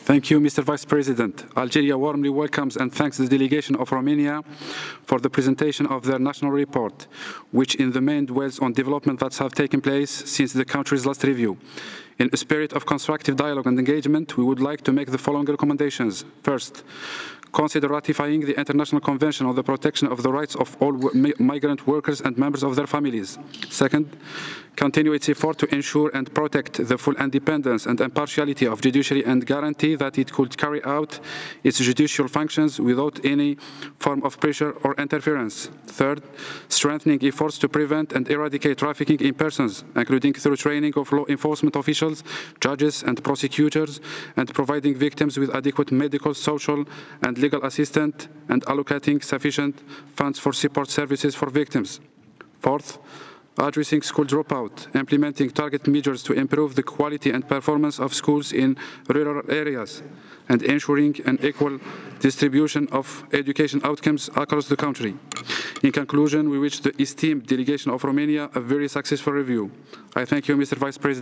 Thank you, Mr. Vice President. Algeria warmly welcomes and thanks the delegation of Romania for the presentation of their national report, which in the main dwells on developments that have taken place since the country's last review. In a spirit of constructive dialogue and engagement, we would like to make the following recommendations. First, consider ratifying the International Convention on the Protection of the Rights of all Migrant Workers and members of their families. Second, continue its effort to ensure and protect the full independence and impartiality of judiciary and guarantee that it could carry out its judicial functions without any form of pressure or interference. Third, strengthening efforts to prevent and eradicate trafficking in persons, including through training of law enforcement officials, judges, and prosecutors, and providing victims with adequate medical, social, and legal assistance, and allocating sufficient funds for support services for victims. Fourth, addressing school dropout, implementing target measures to improve the quality and performance of schools in rural areas, and ensuring an equal distribution of education outcomes across the country. In conclusion, we wish the esteemed delegation of Romania a very successful review. I thank you, Mr. Vice President.